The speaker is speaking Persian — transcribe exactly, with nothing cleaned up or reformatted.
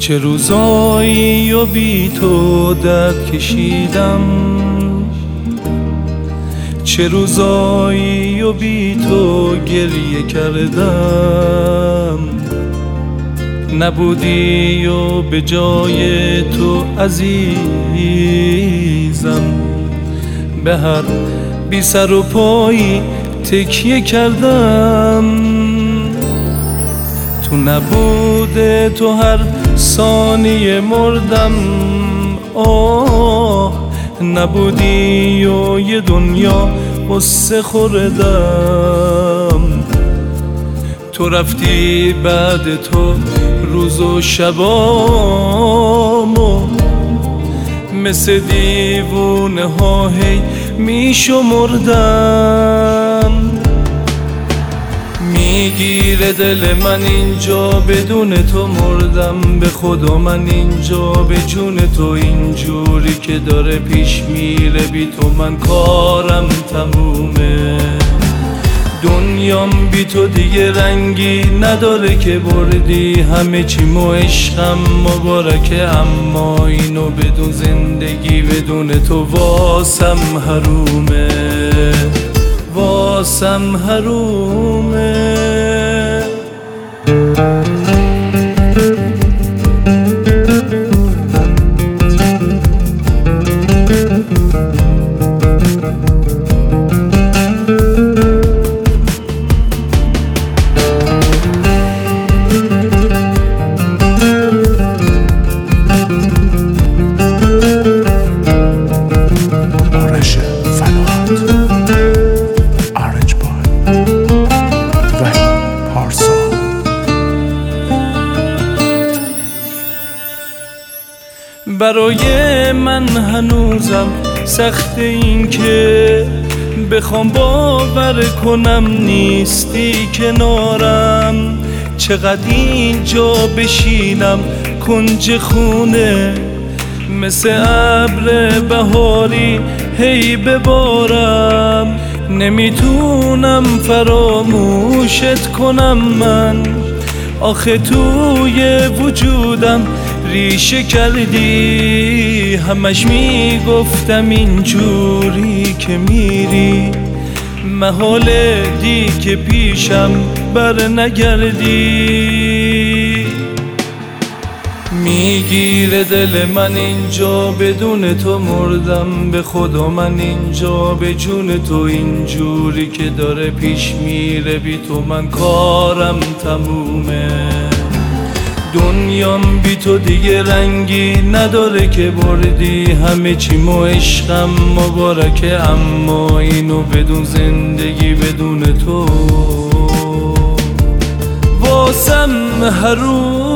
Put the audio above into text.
چه روزایی و بی تو درد کشیدم، چه روزایی و بی تو گریه کردم. نبودی و به جای تو عزیزم به هر بی سر و پایی تکیه کردم. تو نبوده تو هر ثانیه مردم، آه نبودی و یه دنیا قصه خوردم. تو رفتی بعد تو روز و شبامو مثل دیوونه ها هی می شمردم. میگیره دل من اینجا بدون تو مردم، به خدا من اینجا به جون تو. اینجوری که داره پیش میره بی تو من کارم تمومه. دنیام بی تو دیگه رنگی نداره که بردی همه چیم و عشقم مبارکه. اما اینو بدون زندگی بدون تو واسم حرومه، واسم حرومه. برای من هنوزم سخت این که بخوام باور کنم نیستی کنارم. چقدر اینجا بشینم کنج خونه مثل ابر بهاری هی ببارم. نمیتونم فراموشت کنم من، آخه توی وجودم ریشه کردی. همش میگفتم اینجوری که میری محاله دی که پیشم بر نگردی. میگیره دل من اینجا بدون تو مردم، به خدا من اینجا به جون تو. اینجوری که داره پیش میره بی تو من کارم تمومه. دنیام بی تو دیگه رنگی نداره که بردی همه چیم و عشقم مبارکه. اما اینو بدون زندگی بدون تو واسم حروم.